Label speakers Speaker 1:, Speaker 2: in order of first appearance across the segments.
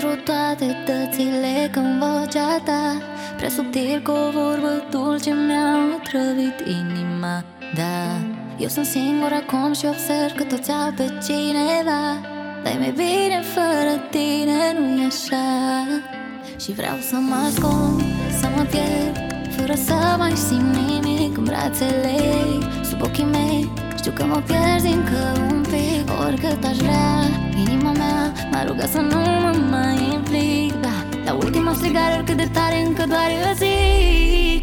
Speaker 1: Pentru toate dățile când vocea ta prea subtil cu o vorbă dulce mi-a otrăvit inima. Da, eu sunt singur acum și observ că toți au pe cineva, dar e mai bine fără tine, nu-i așa? Și vreau să mă ascund, să mă pierd, fără să mai simt nimic în brațele ei, sub ochii mei. Știu că mă pierzi încă un pic, oricât aș vrea. Inima mea m-a rugat să nu mă mai implic, da, la ultima strigare, oricât de tare încă doar eu zic.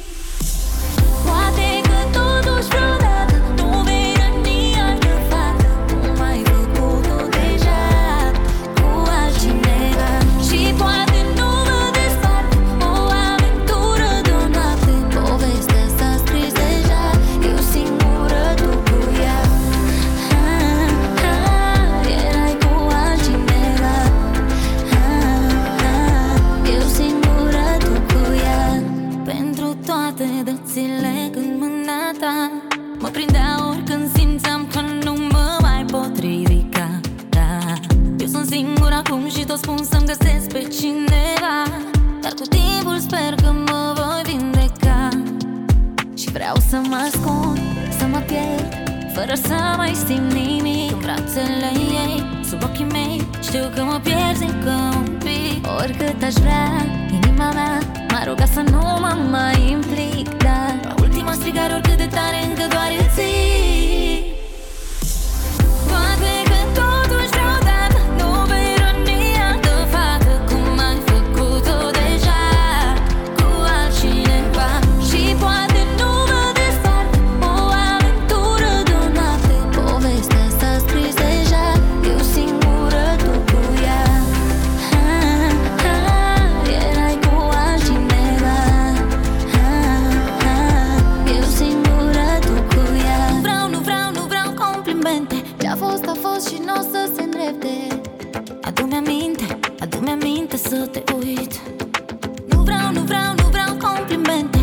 Speaker 1: Poate că totuși vreodată nu vei răni altă fată, cum ai făcut-o deja cu altcineva. Și poate nu mă despart o aventură de o noapte, povestea s-a scris deja, eu singură, tu cu ea. Erai cu altcineva, eu singură, tu cu ea. Pentru toate dățile când mâna ta mă prindea oricând simțeam că nu mă mai pot ridica, da. Eu sunt singur acum și tot spun să-mi găsesc pe cineva, dar cu timpul sper că mă voi vindeca. Și vreau să mă ascund, să mă pierd, fără să mai simt nimic în brațele ei, sub ochii mei. Știu că mă pierzi încă un pic, oricât aș vrea. Inima mea m-a rugat să nu mă mai implic, dar la ultima strigare, oricât de tare încă doar eu zic. Poate că totuși vreodată nu vei răni altă fată, cum ai făcut-o deja cu altcineva. Și poate nu mă despart o aventură de o noapte, povestea s-a scris deja, eu singură, tu cu ea. Erai cu altcineva, eu singură, tu cu ea. Nu vreau complimente, ce-a fost a fost și n-o să se îndrepte. Adu-mi aminte să te uit. Nu vreau complimente,